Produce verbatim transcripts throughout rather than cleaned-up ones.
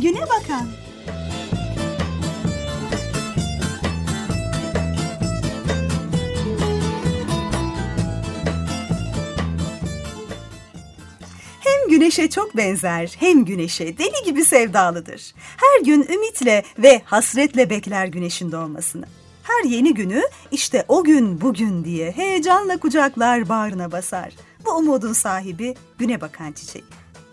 Güne Bakan. Hem güneşe çok benzer, hem güneşe deli gibi sevdalıdır. Her gün ümitle ve hasretle bekler güneşin doğmasını. Her yeni günü işte o gün bugün diye heyecanla kucaklar, bağrına basar. Bu umudun sahibi güne bakan çiçeği.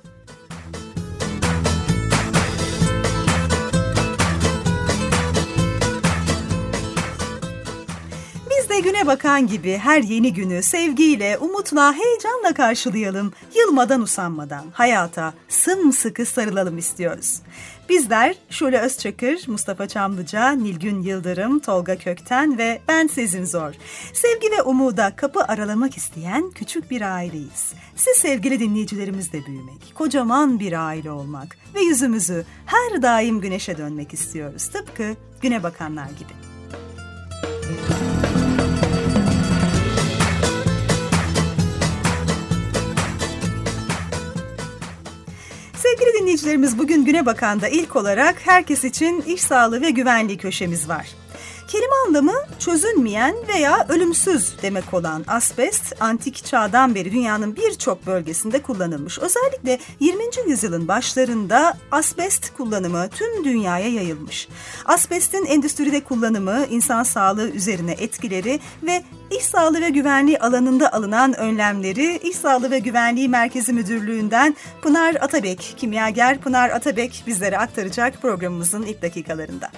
Biz de güne bakan gibi her yeni günü sevgiyle, umutla, heyecanla karşılayalım. Yılmadan usanmadan hayata sımsıkı sarılalım istiyoruz. Bizler Şule Özçakır, Mustafa Çamlıca, Nilgün Yıldırım, Tolga Kökten ve ben Sezin Zor. Sevgi ve umuda kapı aralamak isteyen küçük bir aileyiz. Siz sevgili dinleyicilerimizle büyümek, kocaman bir aile olmak ve yüzümüzü her daim güneşe dönmek istiyoruz. Tıpkı güne bakanlar gibi. Sevgili dinleyicilerimiz, bugün Güne Bakan'da ilk olarak herkes için iş sağlığı ve güvenliği köşemiz var. Kelime anlamı çözülmeyen veya ölümsüz demek olan asbest, antik çağdan beri dünyanın birçok bölgesinde kullanılmış. Özellikle yirminci yüzyılın başlarında asbest kullanımı tüm dünyaya yayılmış. Asbestin endüstride kullanımı, insan sağlığı üzerine etkileri ve İş Sağlığı ve Güvenliği alanında alınan önlemleri İş Sağlığı ve Güvenliği Merkezi Müdürlüğü'nden Pınar Atabek, kimyager Pınar Atabek bizlere aktaracak programımızın ilk dakikalarında.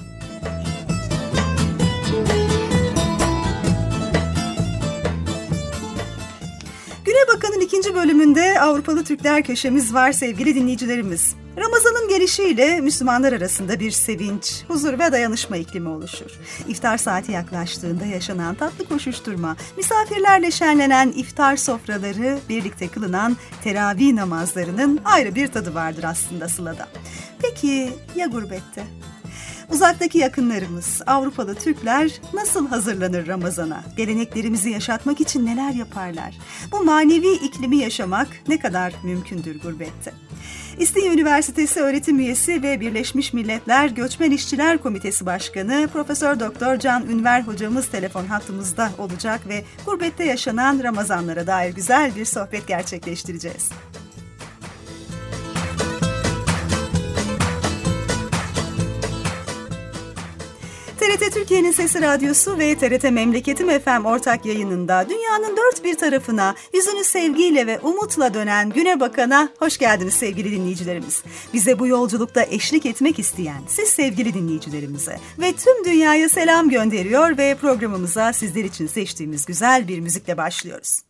Güne Bakan'ın ikinci bölümünde Avrupalı Türkler köşemiz var sevgili dinleyicilerimiz. Ramazan'ın gelişiyle Müslümanlar arasında bir sevinç, huzur ve dayanışma iklimi oluşur. İftar saati yaklaştığında yaşanan tatlı koşuşturma, misafirlerle şenlenen iftar sofraları, birlikte kılınan teravih namazlarının ayrı bir tadı vardır aslında Sıla'da. Peki ya gurbette? Uzaktaki yakınlarımız, Avrupalı Türkler nasıl hazırlanır Ramazan'a? Geleneklerimizi yaşatmak için neler yaparlar? Bu manevi iklimi yaşamak ne kadar mümkündür gurbette? İstinye Üniversitesi öğretim üyesi ve Birleşmiş Milletler Göçmen İşçiler Komitesi Başkanı Profesör Doktor Can Ünver hocamız telefon hattımızda olacak ve gurbette yaşanan Ramazanlara dair güzel bir sohbet gerçekleştireceğiz. T R T Türkiye'nin Sesi Radyosu ve T R T Memleketim F M ortak yayınında dünyanın dört bir tarafına yüzünü sevgiyle ve umutla dönen Güne Bakan'a hoş geldiniz sevgili dinleyicilerimiz. Bize bu yolculukta eşlik etmek isteyen siz sevgili dinleyicilerimize ve tüm dünyaya selam gönderiyor ve programımıza sizler için seçtiğimiz güzel bir müzikle başlıyoruz.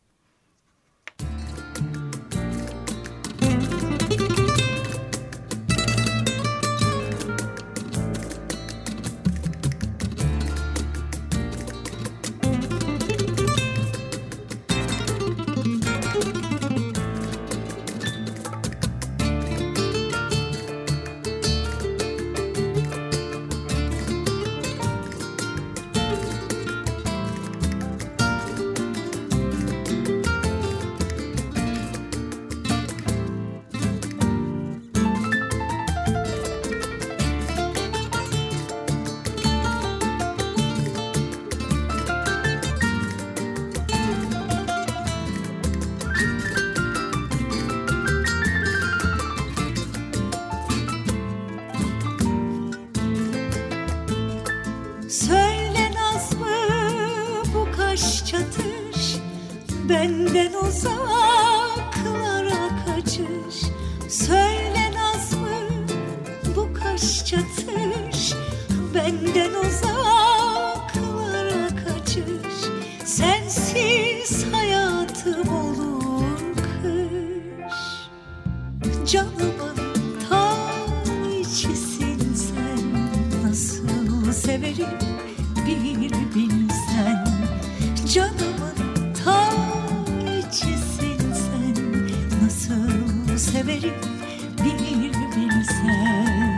Benden uzaklara kaçış. Söyle naz mı bu kaş çatış? Benden uzaklara kaçış. Sensiz hayatım olur kış. Canımın ta içisin sen. Nasıl severim bir bilsen. Canımın ta içisin sen, nasıl severim bir bilsen.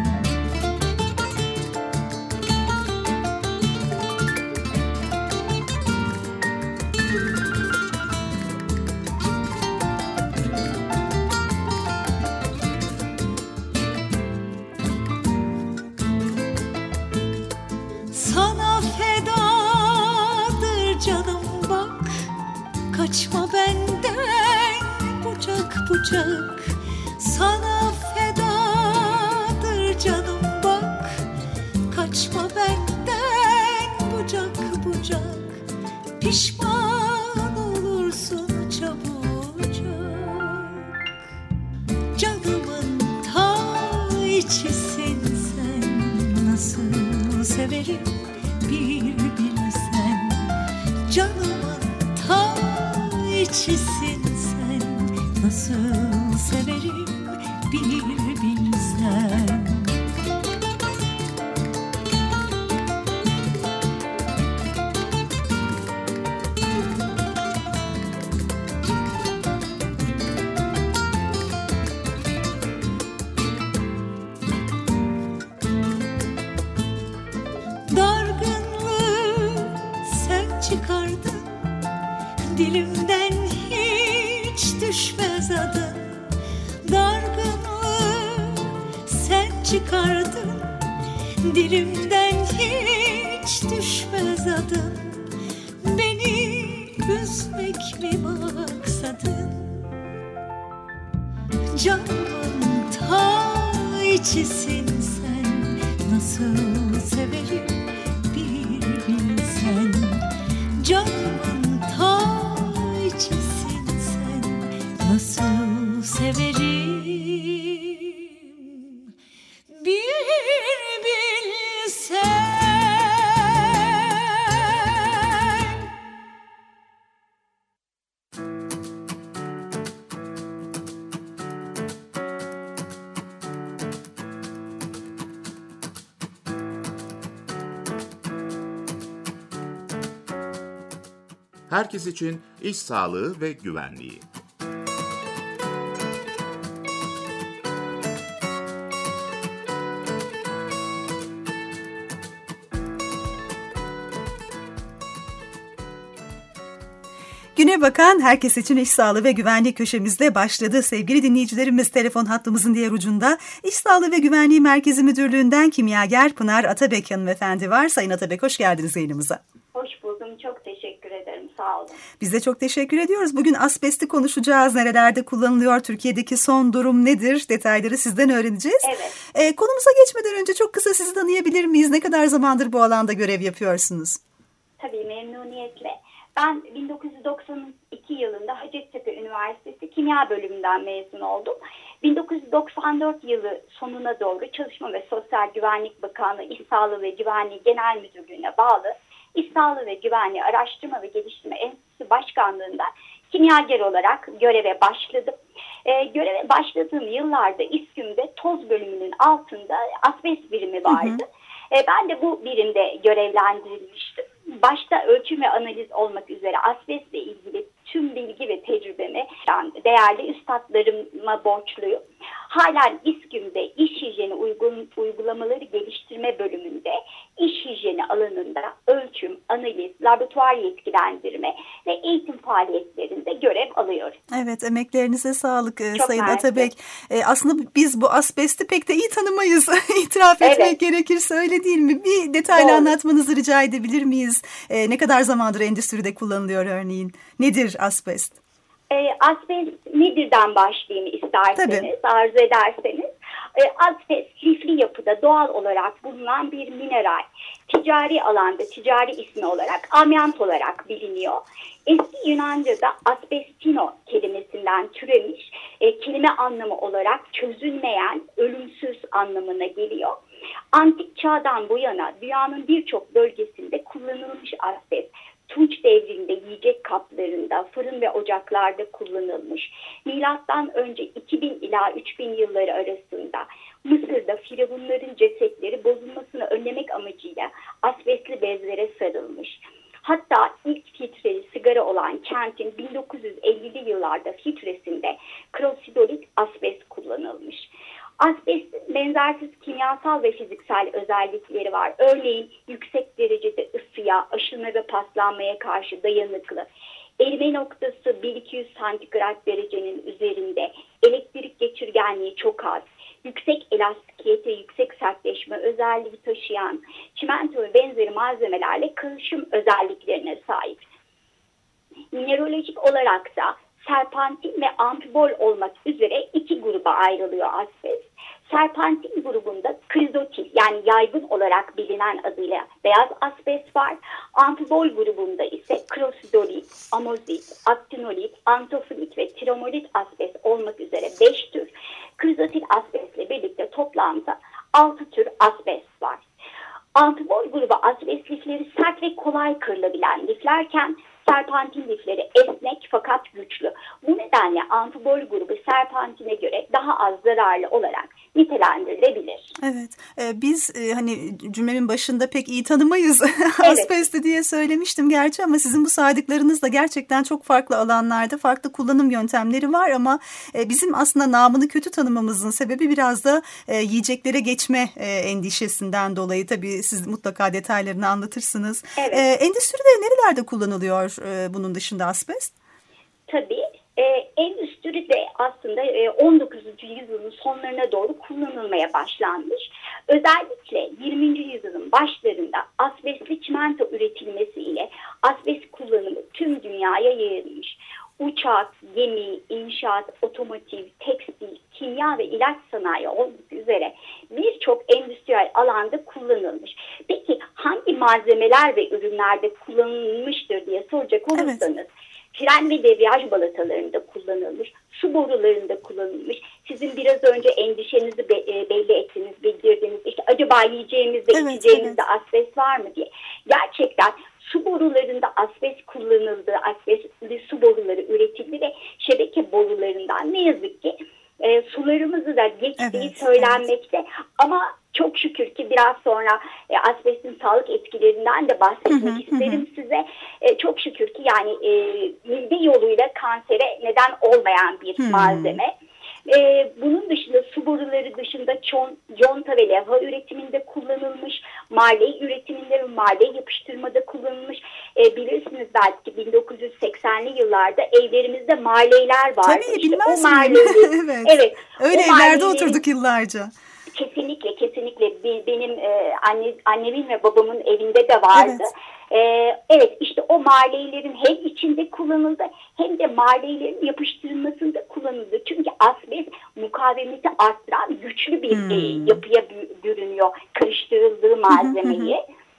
bucak sana fedadır canım bak. Kaçma benden bucak bucak, pişman olursun çabucak. Canımın ta içisin sen, nasıl severim bir bilsen. Canımın ta içisin sen, nasıl severim bir bilsen. Çıkardın dilimden, hiç düşmez adın. Dargınlığı sen çıkardın dilimden, hiç düşmez adın. Beni üzmek mi maksadın? Canımın ta içisin sen, nasıl severim bir bilsen. Canımın ta içisin sen, nasıl severim bir bilsen. Herkes için iş sağlığı ve güvenliği. Güne bakan herkes için iş sağlığı ve güvenliği köşemizde başladı. Sevgili dinleyicilerimiz, telefon hattımızın diğer ucunda İş Sağlığı ve Güvenliği Merkezi Müdürlüğü'nden kimyager Pınar Atabek hanımefendi var. Sayın Atabek, hoş geldiniz yayınımıza. Hoş buldum. Çok teşekkür ederim. Sağ olun. Biz de çok teşekkür ediyoruz. Bugün asbesti konuşacağız. Nerelerde kullanılıyor? Türkiye'deki son durum nedir? Detayları sizden öğreneceğiz. Evet. Ee, konumuza geçmeden önce çok kısa sizi tanıyabilir miyiz? Ne kadar zamandır bu alanda görev yapıyorsunuz? Tabii, memnuniyetle. Ben bin dokuz yüz doksan iki yılında Hacettepe Üniversitesi Kimya Bölümünden mezun oldum. bin dokuz yüz doksan dört yılı sonuna doğru Çalışma ve Sosyal Güvenlik Bakanlığı İş Sağlığı ve Güvenliği Genel Müdürlüğü'ne bağlı İş Sağlığı ve Güvenliği Araştırma ve Geliştirme Enstitüsü Başkanlığı'nda kimyager olarak göreve başladım. Ee, göreve başladığım yıllarda İSKÜM'de toz bölümünün altında asbest birimi vardı. Hı hı. Ee, ben de bu birimde görevlendirilmiştim. Başta ölçüm ve analiz olmak üzere asbestle ilgili tüm bilgi ve tecrübemi değerli üstadlarıma borçluyum. Halen İSKÜM'de iş hijyeni uygun, uygulamaları geliştirme bölümünde iş hijyeni alanında ölçüm, analiz, laboratuvar yetkilendirme ve eğitim faaliyetlerinde görev alıyorum. Evet, emeklerinize sağlık Çok Sayın mersi. Atabek. Ee, aslında biz bu asbesti pek de iyi tanımayız. İtiraf etmek Evet. gerekirse, öyle değil mi? Bir detaylı Doğru. anlatmanızı rica edebilir miyiz? Ee, ne kadar zamandır endüstride kullanılıyor örneğin? Nedir asbest? E, asbest nedirden başlayayım isterseniz, Tabii. arzu ederseniz. E, asbest lifli yapıda doğal olarak bulunan bir mineral. Ticari alanda, ticari ismi olarak amyant olarak biliniyor. Eski Yunanca'da asbestino kelimesinden türemiş, e, kelime anlamı olarak çözülmeyen, ölümsüz anlamına geliyor. Antik çağdan bu yana dünyanın birçok bölgesinde kullanılmış asbest. Tunç devrinde yiyecek kaplarında, fırın ve ocaklarda kullanılmış. Milattan önce iki bin ila üç bin yılları arasında Mısır'da firavunların cesetleri bozulmasını önlemek amacıyla asbestli bezlere sarılmış. Hatta ilk filtreli sigara olan Kent'in bin dokuz yüz ellili yıllarda filtresinde krosidolit asbest kullanılmış. Asbestin benzersiz kimyasal ve fiziksel özellikleri var. Örneğin yüksek derecede ısıya, aşınma ve paslanmaya karşı dayanıklı. Erime noktası bin iki yüz santigrat derecenin üzerinde. Elektrik geçirgenliği çok az. Yüksek elastikiyete, yüksek sertleşme özelliği taşıyan çimento ve benzeri malzemelerle karışım özelliklerine sahip. Mineralojik olarak da serpentin ve amfibol olmak üzere iki gruba ayrılıyor asbest. Serpentin grubunda krizotil yani yaygın olarak bilinen adıyla beyaz asbest var. Amfibol grubunda ise krosidolit, amozit, aktinolit, antofolit ve tiromolit asbest olmak üzere beş tür. Krizotil asbestle birlikte toplamda altı tür asbest var. Amfibol grubu asbest lifleri sert ve kolay kırılabilen liflerken serpentin lifleri esnek fakat güçlü. Bu nedenle amfibol grubu serpentine göre daha az zararlı olarak nitelendirilebilir. Evet, e, biz e, hani cümlemin başında pek iyi tanımayız Evet. asbesti diye söylemiştim gerçi ama sizin bu saydıklarınız da gerçekten çok farklı alanlarda farklı kullanım yöntemleri var ama e, bizim aslında namını kötü tanımamızın sebebi biraz da e, yiyeceklere geçme e, endişesinden dolayı. Tabii siz mutlaka detaylarını anlatırsınız. Evet. E, endüstride nerelerde kullanılıyor e, bunun dışında asbest? Tabii. E, endüstri de aslında e, on dokuzuncu yüzyılın sonlarına doğru kullanılmaya başlanmış. Özellikle yirminci yüzyılın başlarında asbestli çimento üretilmesiyle asbest kullanımı tüm dünyaya yayılmış. Uçak, gemi, inşaat, otomotiv, tekstil, kimya ve ilaç sanayi olmak üzere birçok endüstriyel alanda kullanılmış. Peki hangi malzemeler ve ürünlerde kullanılmıştır diye soracak olursanız, evet. Fren ve debriyaj balatalarında kullanılmış, su borularında kullanılmış. Sizin biraz önce endişenizi be, e, belli ettiniz, bildirdiniz. İşte acaba yiyeceğimizde, evet, içeceğimizde evet. asbest var mı diye. Gerçekten su borularında asbest kullanıldı, asbestli su boruları üretildi ve şebeke borularından ne yazık ki e, sularımızı da geçtiği evet, söylenmekte. Evet. Ama çok şükür ki biraz sonra e, asbestin sağlık etkilerinden de bahsetmek hı hı, isterim hı. size. E, çok şükür ki yani e, mide yoluyla kansere neden olmayan bir hı. malzeme. E, bunun dışında su boruları dışında çon, conta ve levha üretiminde kullanılmış, marley üretiminde ve marley yapıştırmada kullanılmış. E, bilirsiniz belki bin dokuz yüz seksenli yıllarda evlerimizde marleyler vardı. Tabii işte bilmez o miyim? evet. evet. Öyle evlerde oturduk yıllarca. Kesinlikle kesinlikle benim e, anne, annemin ve babamın evinde de vardı. Evet. E, evet işte o marleylerin hem içinde kullanıldı hem de marleylerin yapıştırılmasında kullanıldı. Çünkü asbest mukavemeti arttıran güçlü bir hmm. e, yapıya bürünüyor karıştırıldığı malzemeyi.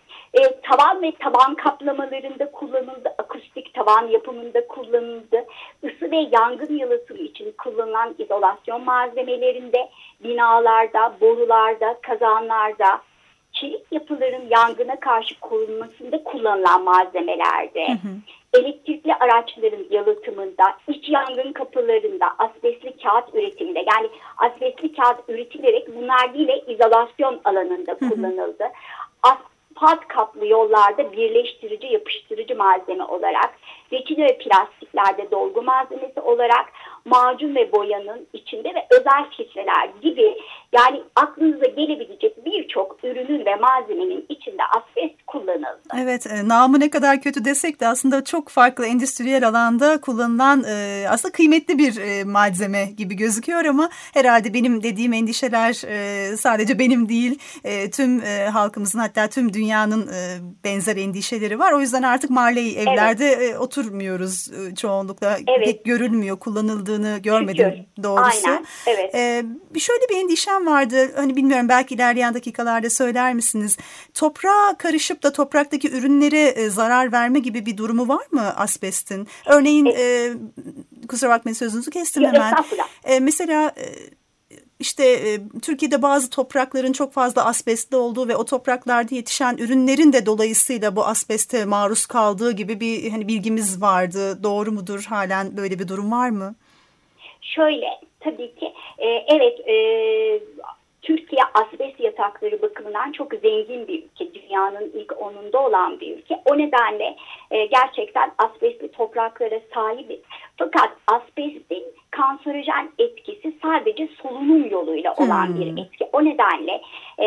E, tavan ve taban kaplamalarında kullanıldı, akustik tavan yapımında kullanıldı, ısı ve yangın yalıtımı için kullanılan izolasyon malzemelerinde, binalarda, borularda, kazanlarda, çelik yapıların yangına karşı korunmasında kullanılan malzemelerde, hı hı. elektrikli araçların yalıtımında, iç yangın kapılarında, asbestli kağıt üretiminde, yani asbestli kağıt üretilerek bunlar yine izolasyon alanında hı hı. kullanıldı. As Asfalt kaplı yollarda birleştirici, yapıştırıcı malzeme olarak, reçine ve plastiklerde dolgu malzemesi olarak, macun ve boyanın içinde ve özel filtreler gibi yani aklınıza gelebilecek birçok ürünün ve malzemenin içinde asbest kullanıldı. Evet, e, namı ne kadar kötü desek de aslında çok farklı endüstriyel alanda kullanılan e, aslında kıymetli bir e, malzeme gibi gözüküyor ama herhalde benim dediğim endişeler e, sadece benim değil, e, tüm e, halkımızın hatta tüm dünyanın e, benzer endişeleri var. O yüzden artık marley evlerde evet. e, oturmuyoruz e, çoğunlukla evet. pek görülmüyor, kullanıldığını görmedim Şükür. doğrusu. Aynen, evet. E, şöyle bir endişem vardı, hani bilmiyorum belki ilerleyen dakikalarda söyler misiniz? Toprağa karışıp da topraktaki ürünlere e, zarar verme gibi bir durumu var mı asbestin? Örneğin evet. e, kusura bakmayın sözünüzü kestim hemen. E, mesela e, işte e, Türkiye'de bazı toprakların çok fazla asbestli olduğu ve o topraklarda yetişen ürünlerin de dolayısıyla bu asbeste maruz kaldığı gibi bir hani bilgimiz vardı. Doğru mudur? Halen böyle bir durum var mı? Şöyle tabii ki e, evet e, Türkiye asbest yatakları bakımından çok zengin bir ülke. Dünyanın ilk onunda olan bir ülke. O nedenle e, gerçekten asbestli topraklara sahibiz. Fakat asbestin kanserojen etkisi sadece solunum yoluyla olan hmm. bir etki. O nedenle e,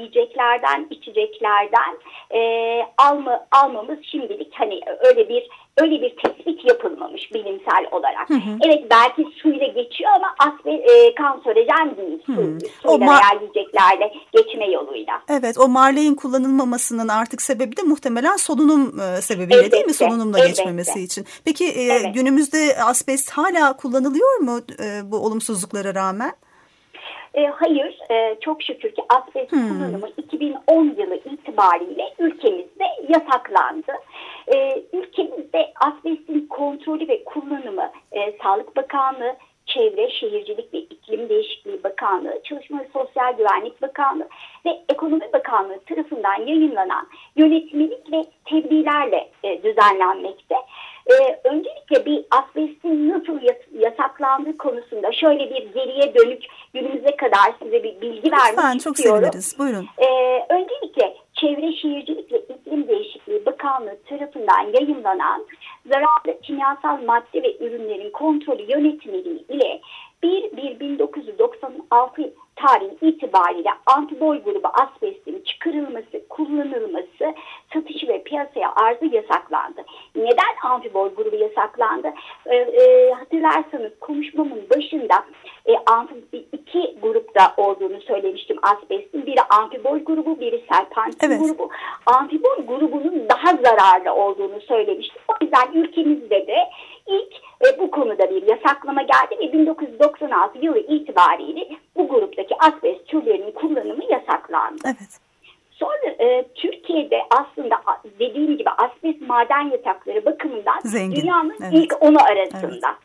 yiyeceklerden, içeceklerden e, alma, almamız şimdilik hani öyle bir öyle bir tespit yapılmamış bilimsel olarak. Hı hı. Evet, belki suyla geçiyor ama asbe, e, kanserojen değil. Su, Hı. suyla ma- veya yiyeceklerle geçme yoluyla. Evet, o marleğin kullanılmamasının artık sebebi de muhtemelen solunum e, sebebiyle Elbette, değil mi? Solunumla elbette. geçmemesi için. Peki e, Evet. günümüzde asbest hala kullanılıyor mu e, bu olumsuzluklara rağmen? E, hayır, e, çok şükür ki asbest Hmm. kullanımı iki bin on yılı itibariyle ülkemizde yasaklandı. E, ülkemizde asbestin kontrolü ve kullanımı e, Sağlık Bakanlığı, Çevre, Şehircilik ve İklim Değişikliği Bakanlığı, Çalışma ve Sosyal Güvenlik Bakanlığı ve Ekonomi Bakanlığı tarafından yayınlanan yönetmelik ve tebliğlerle e, düzenlenmekte. Ee, öncelikle bir asbestin nasıl yasaklandığı konusunda şöyle bir geriye dönük günümüze kadar size bir bilgi vermek Lütfen, çok istiyorum. seviniriz. Buyurun. Ee, öncelikle Çevre, Şehircilik ve İklim Değişikliği Bakanlığı tarafından yayınlanan zararlı kimyasal madde ve ürünlerin kontrolü yönetmeliği ile bir bir bin dokuz yüz doksan altı tarihi itibariyle antiboy grubu asbestin çıkarılması, kullanılması, satışı ve piyasaya arzı yasaklandı. Neden antiboy grubu yasaklandı? Ee, e, hatırlarsanız konuşmamın başında e, iki grupta olduğunu söylemiştim asbestin. Biri antiboy grubu, biri serpentin evet. grubu. Antiboy grubunun daha zararlı olduğunu söylemiştim. O yüzden ülkemizde de ilk e, bu konuda bir yasaklama geldi ve bin dokuz yüz doksan altı yılı itibariyle bu gruptaki asbest türlerinin kullanımı yasaklandı. Evet. Sonra e, Türkiye'de aslında dediğim gibi asbest maden yatakları bakımından zengin. Dünyanın evet. ilk onu arasında. Evet.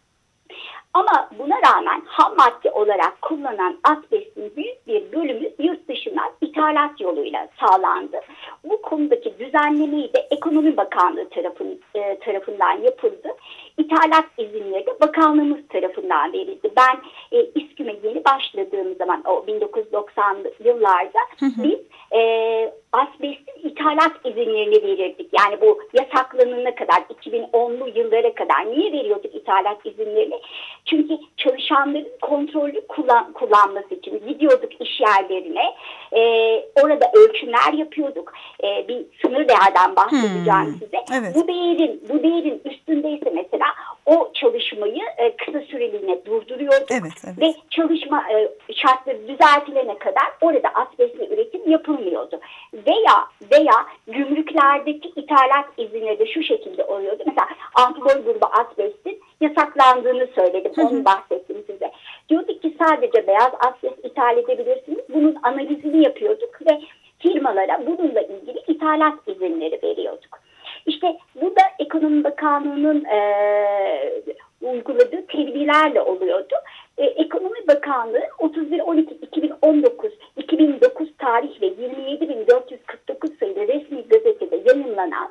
Ama buna rağmen ham madde olarak kullanılan asbestin büyük bir bölümü yurt dışından ithalat yoluyla sağlandı. Bu konudaki düzenlemeyi de Ekonomi Bakanlığı tarafın, e, tarafından yapıldı. İthalat izinleri de bakanlığımız tarafından verildi. Ben e, İSKİM'e yeni başladığım zaman o bin dokuz yüz doksanlı yıllarda hı hı. biz e, asbestin ithalat izinlerini verirdik. Yani bu yasaklanana kadar iki bin onlu yıllara kadar niye veriyorduk ithalat izinlerini? Çünkü çalışanların kontrollü kullan, kullanması için gidiyorduk iş yerlerine. E, orada ölçümler yapıyorduk. E, bir sınır değerden bahsedeceğim hmm. size. Evet. Bu değerin bu değerin üstündeyse mesela o çalışmayı e, kısa süreliğine durduruyorduk. Evet, evet. Ve çalışma e, şartları düzeltilene kadar orada asbestli üretim yapılmıyordu. Veya veya gümrüklerdeki ithalat izinleri de şu şekilde oluyordu. Mesela antiboy grubu asbestin yasaklandığını söyledim. Hı hı. Onu bahsettim size. Diyorduk ki sadece beyaz asbest ithal edebilirsiniz. Bunun analizini yapıyorduk ve firmalara bununla ilgili ithalat izinleri veriyorduk. İşte bu da Ekonomi Bakanlığı'nın e, uyguladığı tedbirlerle oluyordu. E, Ekonomi Bakanlığı otuz bir on iki iki bin on dokuz iki bin dokuz tarih ve yirmi yedi bin dört yüz kırk dokuz sayılı resmi gazetede yayınlanan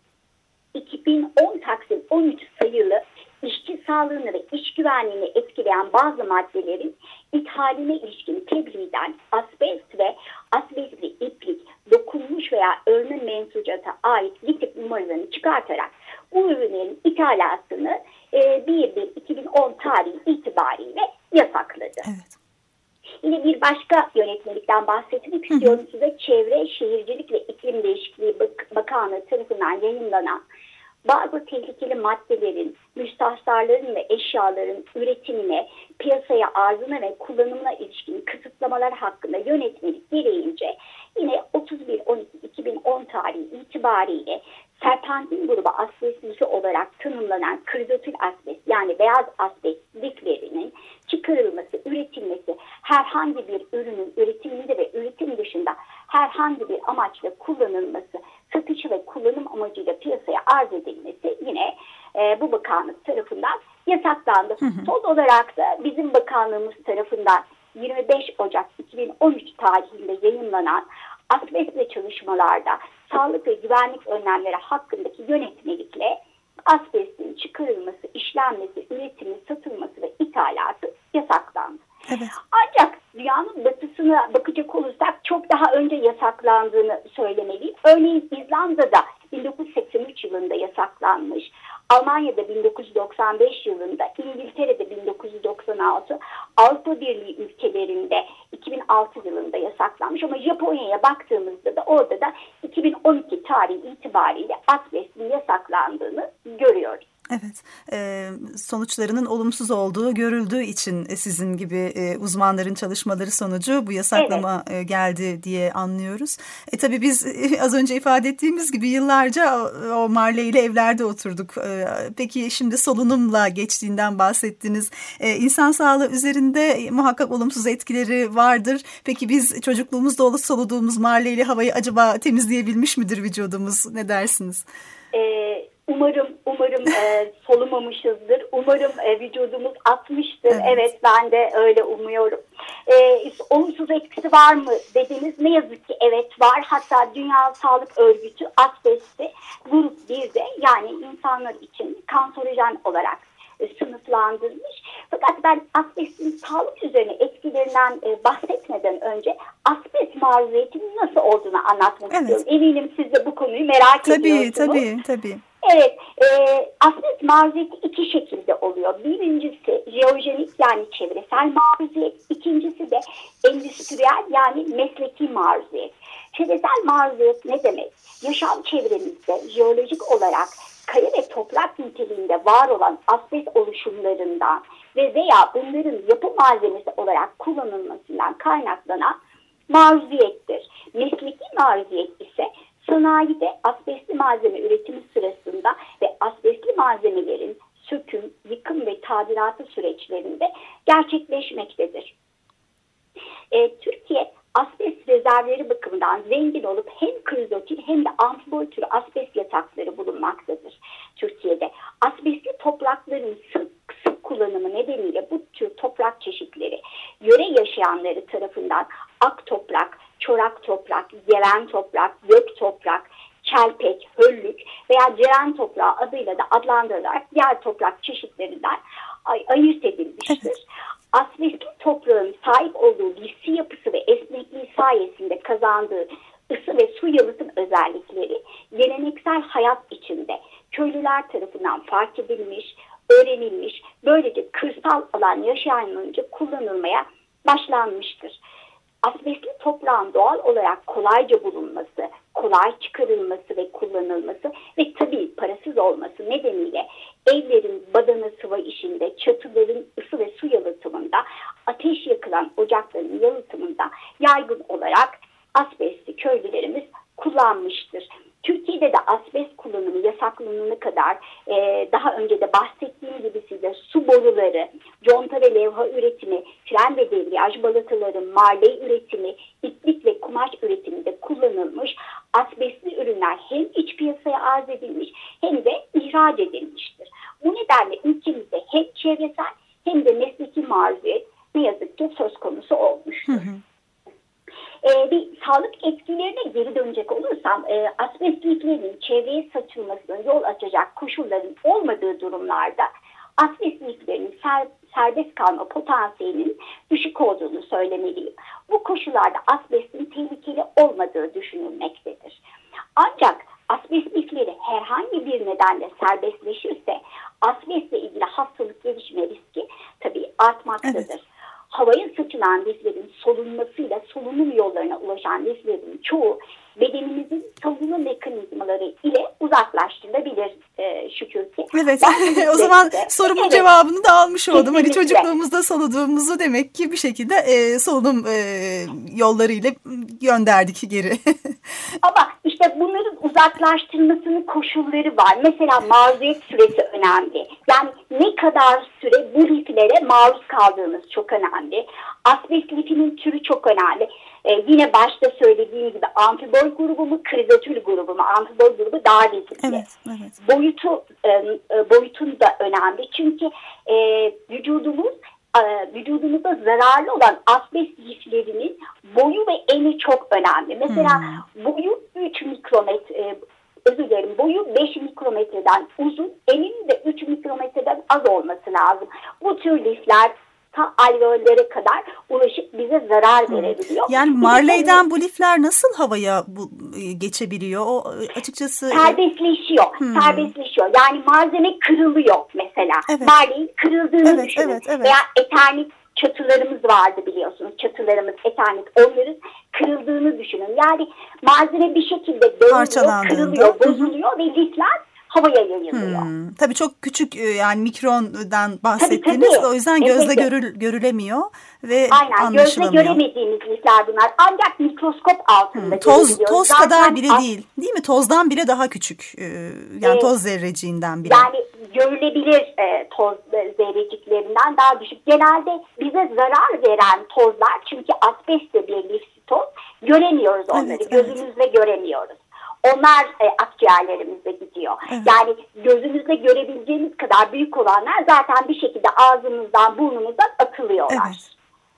iki bin on Taksim on üç sayılı işçi sağlığını ve iş güvenliğini etkileyen bazı maddelerin ithaline ilişkin tebliğden asbest ve asbestli iplik, dokunmuş veya örme mensucata ait litip numaralarını çıkartarak bu ürünlerin ithalatını e, bir bir iki bin on tarihi itibariyle yasakladı. Evet. Yine bir başka yönetmelikten bahsetmek istiyorum hı hı. size. Çevre, Şehircilik ve İklim Değişikliği Bak- Bakanlığı tarafından yayınlanan bazı tehlikeli maddelerin, müstahsarların ve eşyaların üretimine, piyasaya arzına ve kullanımına ilişkin kısıtlamalar hakkında yönetmelik gereğince yine otuz bir on iki iki bin on tarihi itibariyle serpentin grubu asbestisi olarak tanımlanan krizotil asbest yani beyaz asbest liflerinin çıkarılması, üretilmesi, herhangi bir ürünün üretiminde ve üretim dışında herhangi bir amaçla kullanılması, satışı ve kullanım amacıyla piyasaya arz edilmesi yine e, bu bakanlık tarafından yasaklandı. Hı hı. Son olarak da bizim bakanlığımız tarafından yirmi beş Ocak iki bin on üç tarihinde yayınlanan asbestle çalışmalarda sağlık ve güvenlik önlemleri hakkındaki yönetmelikle asbestin çıkarılması, işlenmesi, üretimi, satılması ve ithalatı yasaklandı. Evet. Ancak dünyanın batısına bakacak olursak çok daha önce yasaklandığını söylemeliyim. Örneğin İzlanda'da bin dokuz yüz seksen üç yılında yasaklanmış, Almanya'da bin dokuz yüz doksan beş yılında, İngiltere'de bin dokuz yüz doksan altı, Avrupa Birliği ülkelerinde iki bin altı yılında yasaklanmış ama Japonya'ya baktığımızda da orada da iki bin on iki tarihi itibariyle asbestin yasaklandığını görüyoruz. Evet, e, sonuçlarının olumsuz olduğu görüldüğü için sizin gibi e, uzmanların çalışmaları sonucu bu yasaklama evet. e, geldi diye anlıyoruz. E, tabii biz e, az önce ifade ettiğimiz gibi yıllarca o, o Marley ile evlerde oturduk. E, peki şimdi solunumla geçtiğinden bahsettiniz. E, insan sağlığı üzerinde muhakkak olumsuz etkileri vardır. Peki biz çocukluğumuzda olup soluduğumuz Marley ile havayı acaba temizleyebilmiş midir vücudumuz? Ne dersiniz? Evet. Umarım, umarım e, solumamışızdır. Umarım e, vücudumuz atmıştır. Evet. evet, ben de öyle umuyorum. E, olumsuz etkisi var mı dediniz. Ne yazık ki evet var. Hatta Dünya Sağlık Örgütü asbesti grup birde, yani insanlar için kanserojen olarak e, sınıflandırmış. Fakat ben asbestin sağlık üzerine etkilerinden e, bahsetmeden önce asbest maruziyetinin nasıl olduğunu anlatmak evet. istiyorum. Eminim siz de bu konuyu merak tabii, ediyorsunuz. Tabii, tabii, tabii. Evet, e, asbest maruziyeti iki şekilde oluyor. Birincisi jeojenik, yani çevresel maruziyet. İkincisi de endüstriyel, yani mesleki maruziyet. Çevresel maruziyet ne demek? Yaşam çevremizde jeolojik olarak kaya ve toprak niteliğinde var olan asbest oluşumlarından ve veya bunların yapı malzemesi olarak kullanılmasından kaynaklanan maruziyettir. Mesleki maruziyet ise sanayide asbestli malzeme üretimi sırasında ve asbestli malzemelerin söküm, yıkım ve tadilatı süreçlerinde gerçekleşmektedir. E, Türkiye asbest rezervleri bakımından zengin olup hem krizotil hem de amfibol türü asbest yatakları bulunmaktadır. Türkiye'de asbestli toprakların sık sık kullanımı nedeniyle bu tür toprak çeşitleri yöre yaşayanları tarafından ak toprak, çorak toprak, yeren toprak, gök toprak, çelpek, höllük veya ceren toprağı adıyla da adlandırılarak diğer toprak çeşitlerinden ay- ayırt edilmiştir. Asbestli toprağın sahip olduğu lifsi yapısı ve esnekliği sayesinde kazandığı ısı ve su yalıtım özellikleri geleneksel hayat içinde köylüler tarafından fark edilmiş, öğrenilmiş, böylece kırsal alan yaşayanlarınca kullanılmaya başlanmıştır. Asbestli toprağın doğal olarak kolayca bulunması, kolay çıkarılması ve kullanılması ve tabii parasız olması nedeniyle evlerin badana sıva işinde, çatıların ısı ve su yalıtımında, ateş yakılan ocakların yalıtımında yaygın olarak asbesti köylülerimiz kullanmıştır. Türkiye'de de asbest kullanımı yasaklanana kadar e, daha önce de bahsettiğim gibi size su boruları, conta ve levha üretimi, fren ve debriyaj balataları, marley üretimi, iplik ve kumaş üretiminde kullanılmış asbestli ürünler hem iç piyasaya arz edilmiş hem de ihraç edilmiştir. Bu nedenle ülkemizde hem çevresel hem de mesleki maruziyet ne yazık ki söz konusu olmuştur. Hı hı. Ee, bir sağlık etkilerine geri dönecek olursam e, asbest liflerinin çevreye saçılmasına yol açacak koşulların olmadığı durumlarda asbest liflerinin ser, serbest kalma potansiyelinin düşük olduğunu söylemeliyim. Bu koşullarda asbestin tehlikeli olmadığı düşünülmektedir. Ancak asbest lifleri herhangi bir nedenle serbestleşirse asbestle ilgili hastalık gelişme riski tabii artmaktadır. Evet. Havaya saçılan liflerin solunmasıyla solunum yollarına ulaşan liflerin çoğu bedenimizin savunma mekanizmaları ile uzaklaştırılabilir e, şükür ki. Evet, o zaman sorumun evet. cevabını da almış oldum. Kesinlikle. Hani çocukluğumuzda soluduğumuzu demek ki bir şekilde e, solunum e, yollarıyla gönderdik geri. Ama işte bunların uzaklaştırmasının koşulları var. Mesela maruziyet süresi önemli. Yani ne kadar süre bu liflere maruz kaldığımız çok önemli. Asbest lifinin türü çok önemli. Ee, yine başta söylediğim gibi amfibol grubu mu, krizotül grubu mu? Amfibol grubu daha riskli. Evet, evet. Boyutu, e, boyutun da önemli. Çünkü e, vücudumuz e, vücudumuzda zararlı olan asbest liflerinin boyu ve eni çok önemli. Mesela hmm. boyu üç mikrometre, e, özür dilerim, boyu beş mikrometreden uzun, eninin de üç mikrometreden az olması lazım. Bu tür lifler ta alveollere kadar ulaşıp bize zarar verebiliyor. Yani Marley'den bu lifler nasıl havaya bu, geçebiliyor? O açıkçası serbestleşiyor. Hmm. Serbestleşiyor. Yani malzeme kırılıyor mesela. Evet. Marley'in kırıldığını evet, düşünün. Evet, evet. Veya Eternit çatılarımız vardı biliyorsunuz. Çatılarımız Eternit. Onların kırıldığını düşünün. Yani malzeme bir şekilde dönüyor, kırılıyor, bozuluyor ve lifler havaya yayılıyor. Hmm, tabii çok küçük, yani mikrondan bahsettiniz. Tabii, tabii. O yüzden gözle evet, görül, görülemiyor ve aynen, anlaşılamıyor. Gözle göremediğimiz lifler bunlar. Ancak mikroskop altında hmm, toz, toz Zaten kadar bile değil. Değil mi? Tozdan bile daha küçük. Yani e, toz zerreciğinden bile. Yani görülebilir e, toz zerreciklerinden daha düşük. Genelde bize zarar veren tozlar, çünkü asbest de bir lifsi toz, göremiyoruz onları. Evet, gözümüzle evet. göremiyoruz. Onlar e, akciğerlerimize gidiyor. Evet. Yani gözümüzle görebileceğimiz kadar büyük olanlar zaten bir şekilde ağzımızdan, burnumuzdan atılıyorlar. Evet.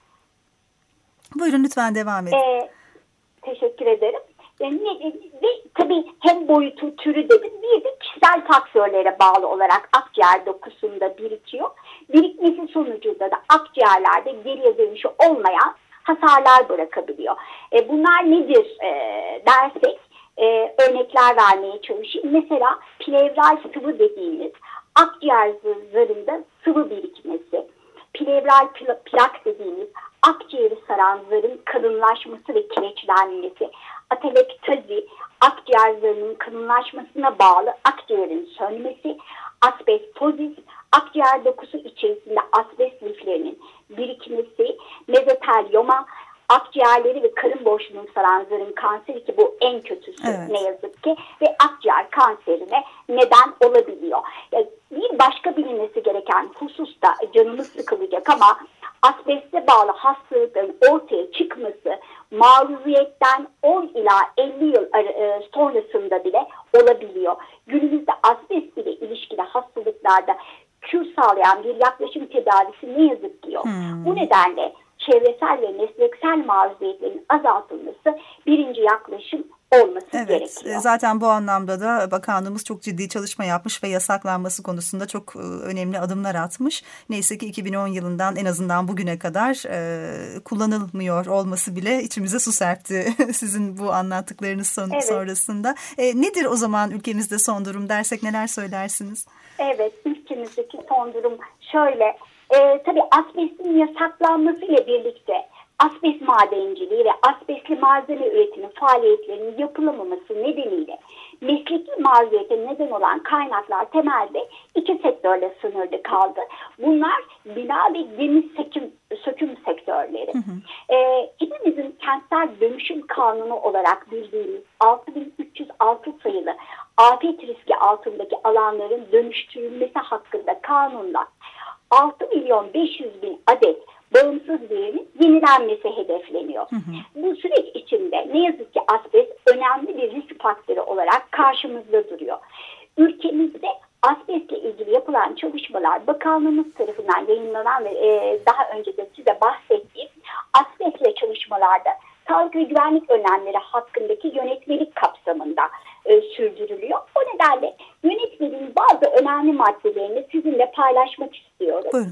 Buyurun lütfen devam edin. E, teşekkür ederim. Yani, ve tabii hem boyutu, türü dedim, bir de kişisel faktörlere bağlı olarak akciğer dokusunda birikiyor. Birikmesi sonucunda da akciğerlerde geriye dönüşü olmayan hasarlar bırakabiliyor. E, bunlar nedir e, dersek, e, örnekler vermeye çalışayım. Mesela plevral sıvı dediğimiz akciğer zarında sıvı birikmesi, plevral plak dediğimiz akciğeri saran zarın kalınlaşması ve kireçlenmesi, atelektazi, akciğer zarının kalınlaşmasına bağlı akciğerin sönmesi, asbestozis, akciğer dokusu içerisinde asbest liflerinin birikmesi, mezotelyoma, akciğerleri ve karın boşluğunu saran zarın kanseri, ki bu en kötüsü evet. ne yazık ki, ve akciğer kanserine neden olabiliyor. Yani bir başka bilinmesi gereken husus da, canımız sıkılacak ama, asbeste bağlı hastalıkların ortaya çıkması maruziyetten on ila elli yıl sonrasında bile olabiliyor. Günümüzde asbest ile ilişkili hastalıklarda kür sağlayan bir yaklaşım tedavisi ne yazık ki yok. Hmm. Bu nedenle çevresel ve mesleksel maruziyetlerin azaltılması birinci yaklaşım olması evet, gerekiyor. Zaten bu anlamda da bakanlığımız çok ciddi çalışma yapmış ve yasaklanması konusunda çok önemli adımlar atmış. Neyse ki iki bin on yılından en azından bugüne kadar e, kullanılmıyor olması bile içimize su serpti sizin bu anlattıklarınız son, evet. sonrasında. E, nedir o zaman ülkemizde son durum dersek neler söylersiniz? Evet, ülkemizdeki son durum şöyle. E, tabii asbestin yasaklanmasıyla birlikte asbest madenciliği ve asbestli malzeme üretimi faaliyetlerinin yapılamaması nedeniyle mesleki maruziyete neden olan kaynaklar temelde iki sektörle sınırlı kaldı. Bunlar bina ve gemi söküm, söküm sektörleri. Hı hı. Ee, hepimizin kentsel dönüşüm kanunu olarak bildiğimiz altı bin üç yüz altı sayılı afet riski altındaki alanların dönüştürülmesi hakkında kanunda altı milyon beş yüz bin adet bağımsız birinin yenilenmesi hedefleniyor. Hı hı. Bu süreç içinde ne yazık ki asbest önemli bir risk faktörü olarak karşımızda duruyor. Ülkemizde asbestle ilgili yapılan çalışmalar bakanlığımız tarafından yayınlanan ve e, daha önce de size bahsettiğim asbestle çalışmalarda sağlık ve güvenlik önlemleri hakkındaki yönetmelik kapsamında e, sürdürülüyor. O nedenle yönetmeliğin bazı önemli maddelerini sizinle paylaşmak istiyorum. Buyurun.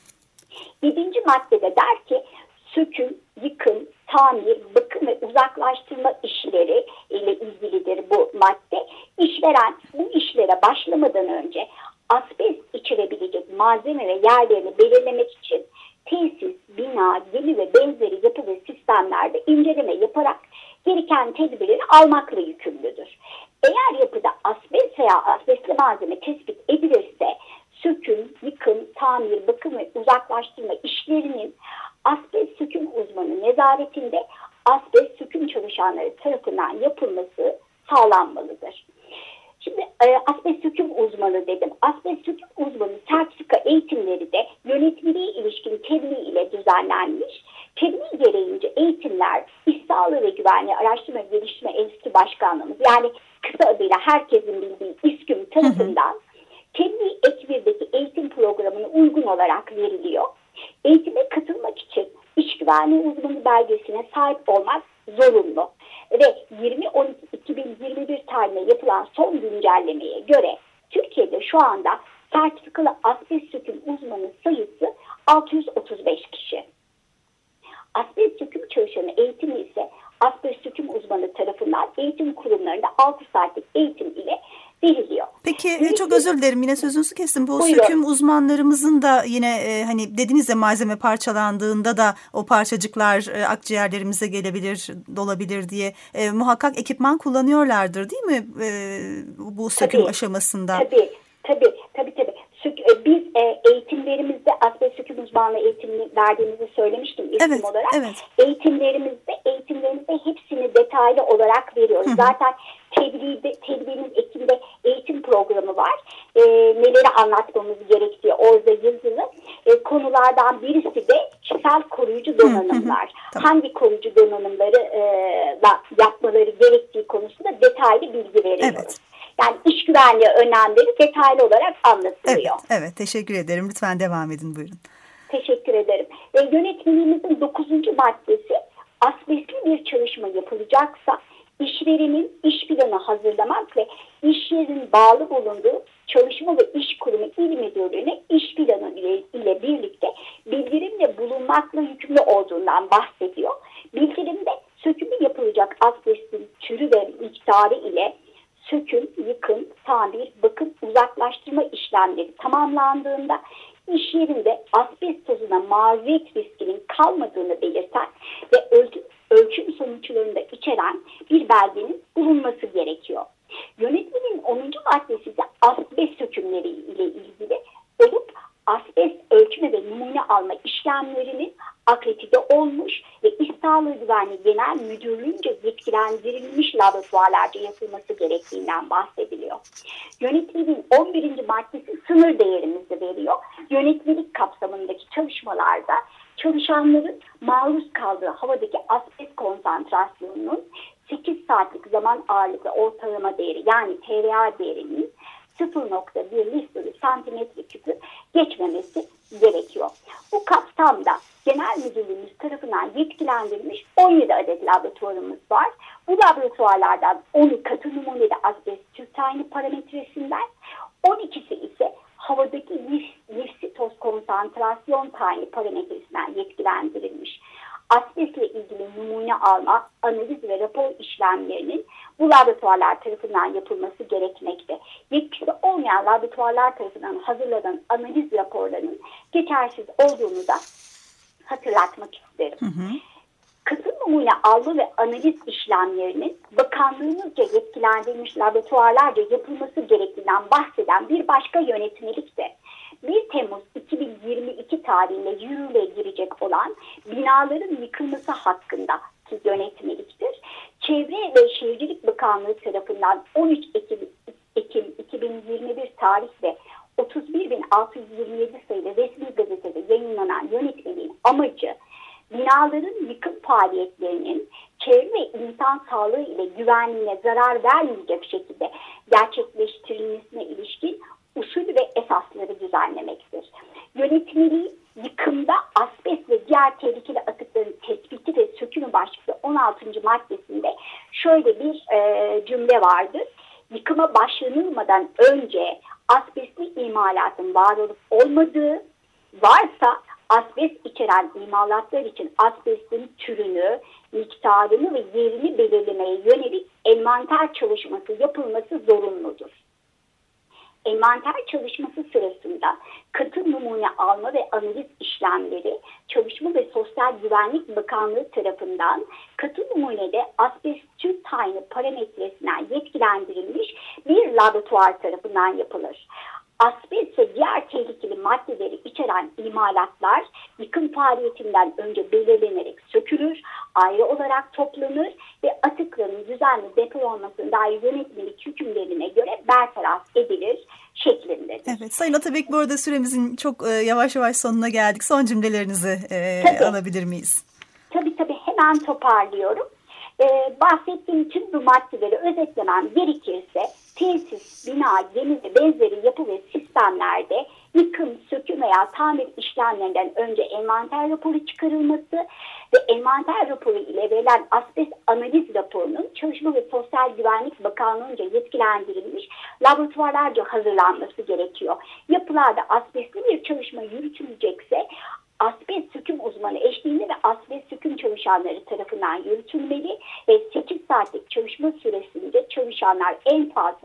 Yedinci maddede der ki söküm, yıkım, tamir, bakım ve uzaklaştırma işleri ile ilgilidir bu madde. İşveren bu işlere başlamadan önce asbest içerebilecek malzeme ve yerlerini belirlemek için tesis, bina, gemi ve benzeri yapı ve sistemlerde inceleme yaparak gereken tedbirleri almakla yükümlüdür. Eğer yapıda asbest veya asbestli malzeme tespit edilirse söküm, yıkım, tamir, bakım ve uzaklaştırma işlerinin asbest söküm uzmanı nezaretinde asbest söküm çalışanları tarafından yapılması sağlanmalıdır. Şimdi e, asbest söküm uzmanı dedim. Asbest söküm uzmanı sertifika eğitimleri de yönetmeliğe ilişkin tebliğ ile düzenlenmiş. Tebliğ gereğince eğitimler İş Sağlığı ve Güvenliği Araştırma ve Geliştirme Enstitüsü Başkanlığımız, yani kısa adıyla herkesin bildiği İSKÜM tarafından tebliğ ek birdeki eğitim programına uygun olarak veriliyor. Eğitime katılmak için iş güvenliği uzmanı belgesine sahip olmak zorunlu. Ve yirmi on iki iki bin yirmi bir tarihinde yapılan son güncellemeye göre Türkiye'de şu anda sertifikalı asbest söküm uzmanı sayısı altı yüz otuz beş kişi. Asbest söküm çalışanı eğitimi ise asbest söküm uzmanı tarafından eğitim kurumlarında altı saatlik eğitim ile veriliyor. Peki e, çok özür dilerim, yine sözünüzü kestim. Bu Buyurun. söküm uzmanlarımızın da yine e, hani dediniz ya, malzeme parçalandığında da o parçacıklar e, akciğerlerimize gelebilir, dolabilir diye e, muhakkak ekipman kullanıyorlardır değil mi e, bu söküm tabii, aşamasında? Tabii, tabii, tabii, tabii. Biz e, eğitimlerimizde asbest söküm uzmanlığı eğitimini verdiğimizi söylemiştim isim evet, olarak. Evet. Eğitimlerimizde, eğitimlerimizde hepsini detaylı olarak veriyoruz. Hı hı. Zaten tedbirde, tedbirimiz ekimde eğitim programı var. E, neleri anlatmamız gerektiği orada yazılı. E, konulardan birisi de kişisel koruyucu donanımlar. Hı hı. Hangi koruyucu donanımları e, da yapmaları gerektiği konusunda detaylı bilgi veriyoruz. Evet. Yani iş güvenliği önlemleri detaylı olarak anlatılıyor. Evet, evet, teşekkür ederim. Lütfen devam edin, buyurun. Teşekkür ederim. E, yönetmeliğimizin dokuzuncu maddesi, asbestli bir çalışma yapılacaksa işverenin iş planı hazırlamak ve iş yerinin bağlı bulunduğu çalışma ve iş kurumu il müdürlüğüne iş planı ile, ile birlikte bildirimle bulunmakla yükümlü olduğundan bahsediyor. Bildirimde sökümü yapılacak asbestin türü ve miktarı ile söküm, yıkım, tamir, bakım, uzaklaştırma işlemleri tamamlandığında iş yerinde asbest tozuna maruziyet riskinin kalmadığını belirten ve ölçüm, ölçüm sonuçlarını da içeren bir belgenin bulunması gerekiyor. Yönetmenin onuncu maddesi de asbest sökümleri ile ilgili olup asbest ölçme ve numune alma işlemlerinin akredite olmuş ve İş Sağlığı Güvenliği Genel Müdürlüğü'nce yetkilendirilmiş laboratuvarlarca yapılması gerektiğinden bahsediliyor. Yönetmeliğin on birinci maddesi sınır değerimizi veriyor. Yönetmelik kapsamındaki çalışmalarda çalışanların maruz kaldığı havadaki asbest konsantrasyonunun sekiz saatlik zaman ağırlıklı ortalama değeri, yani T R A değerinin sıfır nokta bir litre santimetre küpü geçmemesi gerekiyor. Bu kapsamda Genel Müdürlüğümüz tarafından yetkilendirilmiş on yedi adet laboratuvarımız var. Bu laboratuvarlardan onu katı numuneli asbest tür tayini parametresinden, on ikisi ise havadaki lifsi toz konsantrasyon tayini parametresinden yetkilendirilmiş. Asbestle ilgili numune alma, analiz ve rapor işlemlerinin bu laboratuvarlar tarafından yapılması gerekmekte. Yetkisi olmayan laboratuvarlar tarafından hazırlanan analiz raporlarının geçersiz olduğunu da hatırlatmak isterim. Hı hı. Katı numune alma ve analiz işlemlerinin bakanlığımızca yetkilendirilmiş laboratuvarlarca yapılması gerektiğinden bahseden bir başka yönetmelik de bir Temmuz iki bin yirmi iki tarihinde yürürlüğe girecek olan binaların yıkılması hakkındaki yönetmeliktir. Çevre ve Şehircilik Bakanlığı tarafından on üç Ekim iki bin yirmi bir tarihte otuz bir bin altı yüz yirmi yedi sayılı resmi gazetede yayınlanan yönetmeliğin amacı, binaların yıkım faaliyetlerinin çevre ve insan sağlığı ile güvenliğine zarar vermeyecek şekilde gerçekleştirilmesine ilişkin usul ve esasları düzenlemektir. Yönetmeliği yıkımda asbest ve diğer tehlikeli atıkların tespiti ve sökümü başlıklı on altıncı maddesinde şöyle bir e, cümle vardır. Yıkıma başlanılmadan önce asbestli imalatın var olup olmadığı, varsa asbest içeren imalatlar için asbestin türünü, miktarını ve yerini belirlemeye yönelik envanter çalışması yapılması zorunludur. Envanter çalışması sırasında katı numune alma ve analiz işlemleri Çalışma ve Sosyal Güvenlik Bakanlığı tarafından katı numunede asbest tür tayini parametresinden yetkilendirilmiş bir laboratuvar tarafından yapılır. Asbest ve diğer tehlikeli maddeleri içeren imalatlar yıkım faaliyetinden önce belirlenerek sökülür, ayrı olarak toplanır ve atıkların düzenli depolanmasına dair yönetmelik hükümlerine göre bertaraf edilir şeklindedir. Evet, Sayın Atabek, bu arada süremizin çok e, yavaş yavaş sonuna geldik. Son cümlelerinizi e, alabilir miyiz? Tabii tabii, hemen toparlıyorum. Ee, bahsettiğim tüm bu maddeleri özetlemem gerekirse tesis, bina, gemi ve benzeri yapı ve sistemlerde yıkım, söküm veya tamir işlemlerinden önce envanter raporu çıkarılması ve envanter raporu ile verilen asbest analiz raporunun Çalışma ve Sosyal Güvenlik Bakanlığı'nca yetkilendirilmiş laboratuvarlarca hazırlanması gerekiyor. Yapılarda asbestli bir çalışma yürütülecekse asbest söküm uzmanı eşliğinde ve asbest söküm çalışanları tarafından yürütülmeli ve sekiz saatlik çalışma süresince çalışanlar en fazla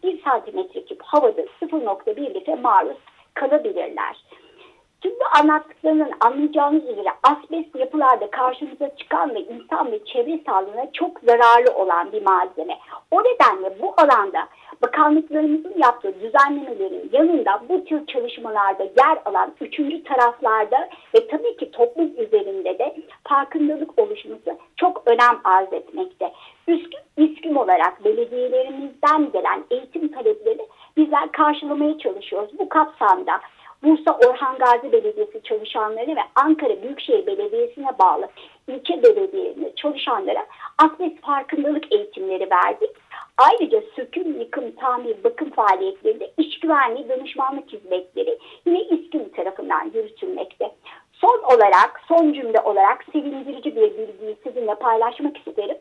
bir santimetre küp havada sıfır nokta bir litre maruz kalabilirler. Tüm bu anlattıklarının anlayacağınız üzere asbest yapılarda karşımıza çıkan ve insan ve çevre sağlığına çok zararlı olan bir malzeme. O nedenle bu alanda bakanlıklarımızın yaptığı düzenlemelerin yanında bu tür çalışmalarda yer alan üçüncü taraflarda ve tabii ki toplum üzerinde de farkındalık oluşması çok önem arz etmekte. Üsküm, üsküm olarak belediyelerimizden gelen eğitim talepleri bizler karşılamaya çalışıyoruz. Bu kapsamda Bursa Orhan Gazi Belediyesi çalışanları ve Ankara Büyükşehir Belediyesi'ne bağlı ilçe belediyelerinde çalışanlara asbest farkındalık eğitimleri verdik. Ayrıca söküm, yıkım, tamir, bakım faaliyetlerinde iş güvenliği danışmanlık hizmetleri yine İSKİM tarafından yürütülmekte. Son olarak, son cümle olarak sevindirici bir bilgiyi sizinle paylaşmak isterim.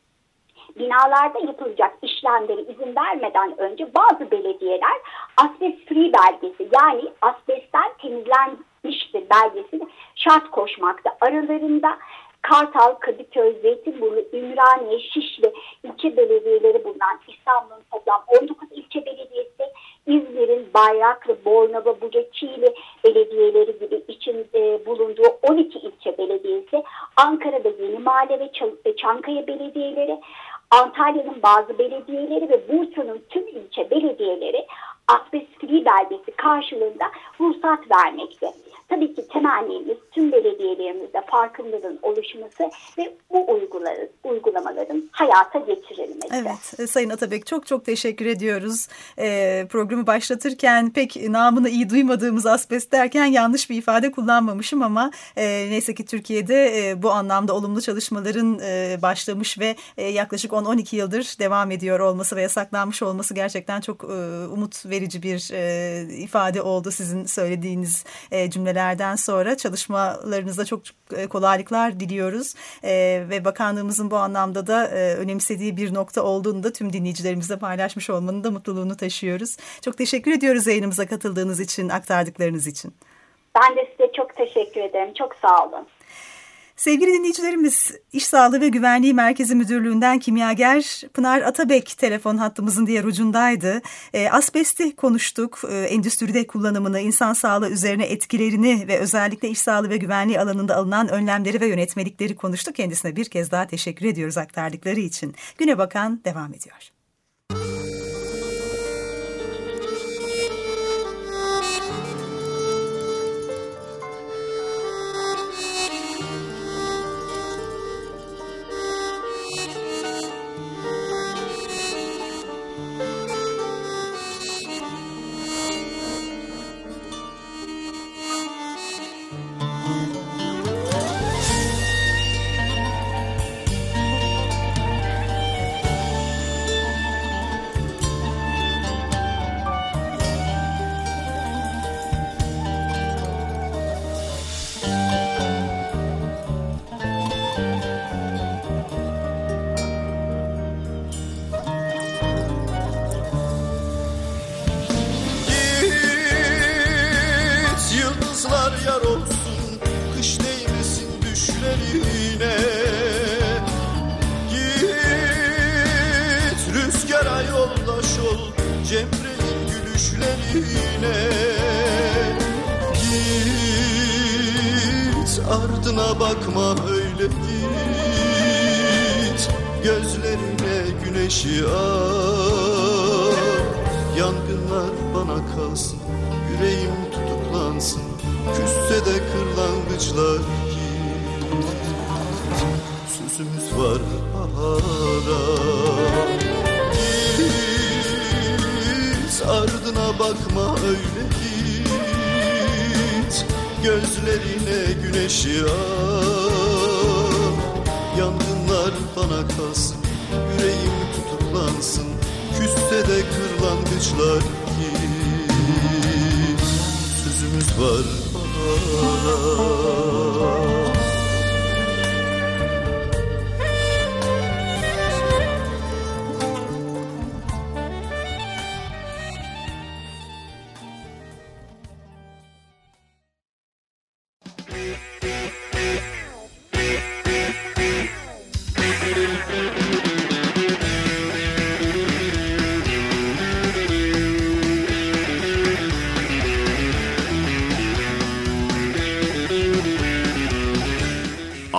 Binalarda yapılacak işlemlere izin vermeden önce bazı belediyeler asbest free belgesi, yani asbestten temizlenmiştir belgesini şart koşmakta. Aralarında Kartal, Kadıköy, Zeytinburnu, Ümraniye, Şişli ilçe belediyeleri bulunan İstanbul'un toplam on dokuz ilçe belediyesi, İzmir'in Bayraklı, Bornova, Buca, Çiğli belediyeleri gibi içinde bulunduğu on iki ilçe belediyesi, Ankara'da Yenimahalle ve Çankaya belediyeleri, Antalya'nın bazı belediyeleri ve Bursa'nın tüm ilçe belediyeleri asbest free belgesi karşılığında ruhsat vermekte. Tabii ki temennimiz tüm belediyelerimizde farkındalığın oluşması ve bu uygulamaların hayata geçirilmesi. Evet, Sayın Atabek, çok çok teşekkür ediyoruz. Ee, programı başlatırken pek namını iyi duymadığımız asbest derken yanlış bir ifade kullanmamışım ama e, neyse ki Türkiye'de e, bu anlamda olumlu çalışmaların e, başlamış ve e, yaklaşık on on iki yıldır devam ediyor olması ve yasaklanmış olması gerçekten çok e, umut verici bir e, ifade oldu sizin söylediğiniz e, cümleler. Sonra çalışmalarınızda çok kolaylıklar diliyoruz ee, ve bakanlığımızın bu anlamda da e, önemsediği bir nokta olduğunu da tüm dinleyicilerimizle paylaşmış olmanın da mutluluğunu taşıyoruz. Çok teşekkür ediyoruz yayınımıza katıldığınız için, aktardıklarınız için. Ben de size çok teşekkür ederim. Çok sağ olun. Sevgili dinleyicilerimiz, İş Sağlığı ve Güvenliği Merkezi Müdürlüğü'nden kimyager Pınar Atabek telefon hattımızın diğer ucundaydı. E, asbesti konuştuk, e, endüstride kullanımını, insan sağlığı üzerine etkilerini ve özellikle iş sağlığı ve güvenliği alanında alınan önlemleri ve yönetmelikleri konuştuk. Kendisine bir kez daha teşekkür ediyoruz aktardıkları için. Güne Bakan devam ediyor. Yar olsun, kış değmesin düşlerine. Git rüzgara yoldaş ol, Cemre'nin gülüşlerine. Git ardına bakma öyle git, gözlerine güneşi al. Yangınlar bana kalsın, yüreğim tutuklansın, küsse de kırlangıçlar git. Sözümüz var bahara. Git ardına bakma öyle git, gözlerine güneşi al. Yangınlar bana kalsın, yüreğim tutuklansın, küsse de kırlangıçlar git. Sözümüz var bahara.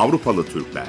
Avrupalı Türkler.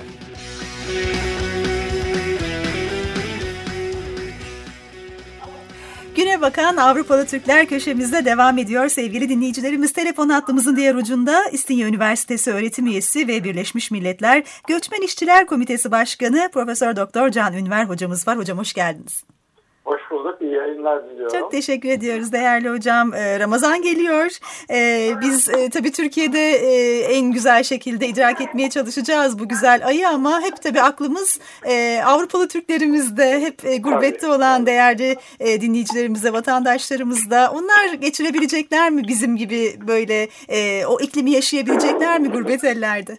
Güne bakan Avrupalı Türkler köşemizde devam ediyor sevgili dinleyicilerimiz. Telefon hattımızın diğer ucunda İstinye Üniversitesi öğretim üyesi ve Birleşmiş Milletler Göçmen İşçiler Komitesi Başkanı Profesör Doktor Can Ünver hocamız var. Hocam hoş geldiniz. Hoş bulduk. İyi yayınlar diliyorum. Çok teşekkür ediyoruz değerli hocam. Ee, Ramazan geliyor. Ee, biz e, tabii Türkiye'de e, en güzel şekilde idrak etmeye çalışacağız bu güzel ayı ama hep tabii aklımız e, Avrupalı Türklerimizde, hep e, gurbette tabii, olan tabii. değerli e, dinleyicilerimizde, vatandaşlarımızda. Onlar geçirebilecekler mi bizim gibi böyle e, o iklimi yaşayabilecekler mi gurbet ellerde?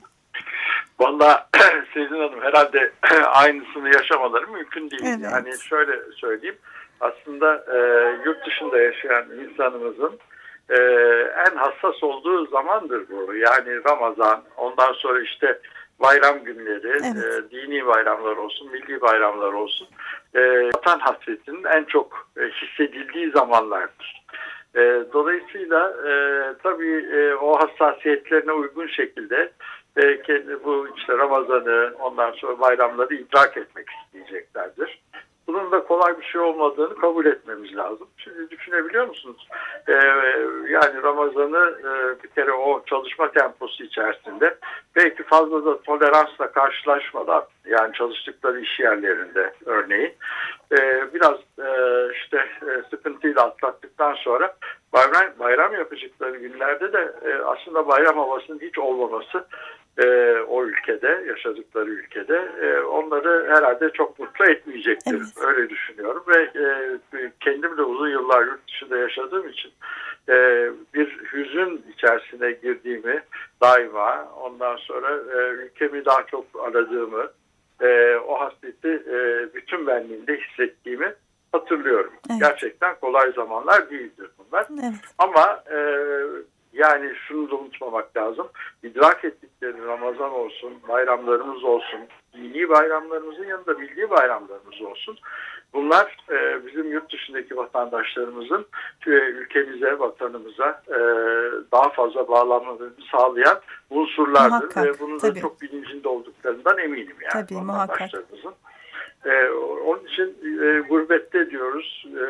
Vallahi Sezin Hanım herhalde aynısını yaşamaları mümkün değil. Evet. Yani şöyle söyleyeyim. Aslında e, yurt dışında yaşayan insanımızın e, en hassas olduğu zamandır bu. Yani Ramazan, ondan sonra işte bayram günleri, evet. e, dini bayramlar olsun, milli bayramlar olsun. E, vatan hasretinin en çok e, hissedildiği zamanlardır. E, dolayısıyla e, tabii e, o hassasiyetlerine uygun şekilde e, kendi bu işte Ramazan'ı, ondan sonra bayramları idrak etmek isteyeceklerdir. Bunun da kolay bir şey olmadığını kabul etmemiz lazım. Şimdi düşünebiliyor musunuz? Ee, yani Ramazan'ı e, bir kere o çalışma temposu içerisinde belki fazla da toleransla karşılaşmadan, yani çalıştıkları iş yerlerinde örneğin e, biraz e, işte e, sıkıntıyla atlattıktan sonra bayram, bayram yapacakları günlerde de e, aslında bayram havasının hiç olmaması e, o ülkede, yaşadıkları ülkede e, onları herhalde çok mutlu etmeyecektir. Evet. Öyle düşünüyorum ve e, kendim de uzun yıllar yurt dışında yaşadığım için e, bir hüzün içerisine girdiğimi daima, ondan sonra e, ülkemi daha çok aradığımı, e, o hasreti e, bütün benliğimde hissettiğimi hatırlıyorum. Evet. Gerçekten kolay zamanlar değildir bunlar. Evet. Ama e, yani şunu da unutmamak lazım. İdrak ettikleri Ramazan olsun, bayramlarımız olsun, dini bayramlarımızın yanında milli bayramlarımız olsun. Bunlar e, bizim yurt dışındaki vatandaşlarımızın e, ülkemize, vatanımıza e, daha fazla bağlanmalarını sağlayan unsurlardır. Muhakkak, ve bunun da çok bilincinde olduklarından eminim yani tabii, vatandaşlarımızın. Ee, onun için e, gurbette diyoruz, e,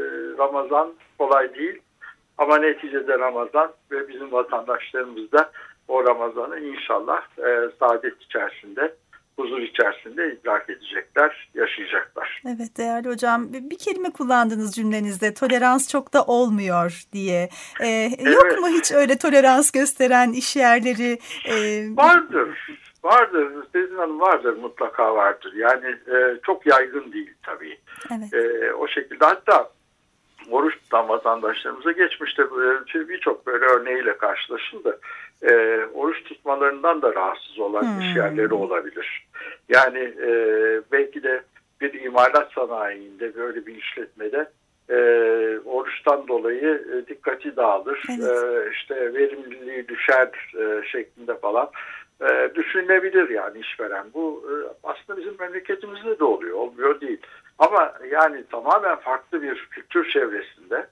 Ramazan kolay değil ama neticede Ramazan ve bizim vatandaşlarımız da o Ramazan'ı inşallah e, saadet içerisinde, huzur içerisinde idrak edecekler, yaşayacaklar. Evet değerli hocam, bir, bir kelime kullandınız cümlenizde, tolerans çok da olmuyor diye. Ee, evet. Yok mu hiç öyle tolerans gösteren iş yerleri? E... Vardır. Vardır, Sezin Hanım vardır, mutlaka vardır. Yani e, çok yaygın değil tabii. Evet. E, o şekilde hatta oruç tutan vatandaşlarımıza geçmişte e, birçok böyle örneğiyle karşılaşıldı. E, oruç tutmalarından da rahatsız olan hmm. iş yerleri olabilir. Yani e, belki de bir imalat sanayinde, böyle bir işletmede e, oruçtan dolayı e, dikkati dağılır. Evet. E, işte verimliliği düşer e, şeklinde falan. E, düşünülebilir yani işveren. Bu e, aslında bizim memleketimizde de oluyor, olmuyor değil. Ama yani tamamen farklı bir kültür çevresinde,